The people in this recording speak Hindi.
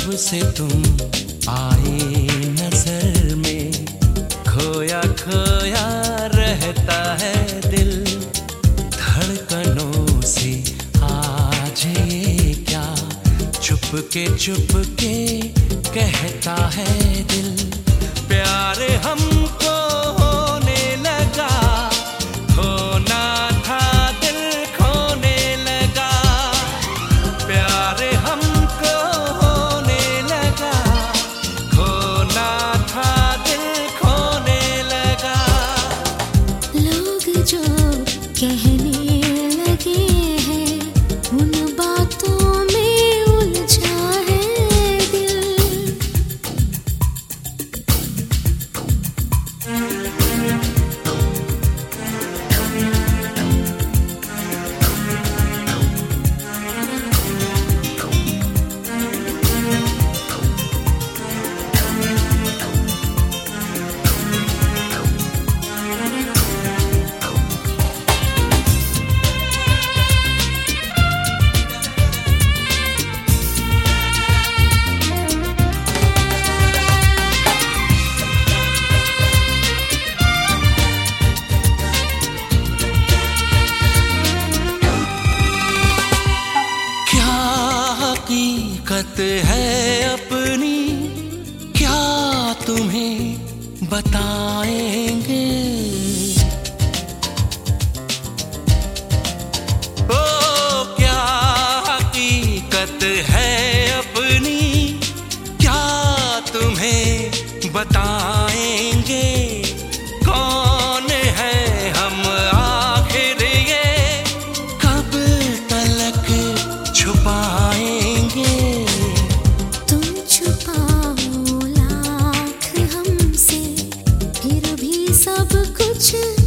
जब से तुम आए नजर में, खोया खोया रहता है दिल। धड़कनों से आज ये क्या चुपके चुपके कहता है दिल। प्यार हमको होने लगा, होना था दिल खोने लगा। प्यार हमको होने लगा, खोना था दिल खोने लगा। लोग जो कहने लगे हैं उन बातों में उलझा है दिल। हकीकत है अपनी क्या तुम्हें बताएंगे। ओ क्या हकीकत है अपनी क्या तुम्हें बताएंगे। कौन है हम आखिर ये कब तलक छुपाएंगे। तुम छुपाओ लाख हमसे फिर भी सब कुछ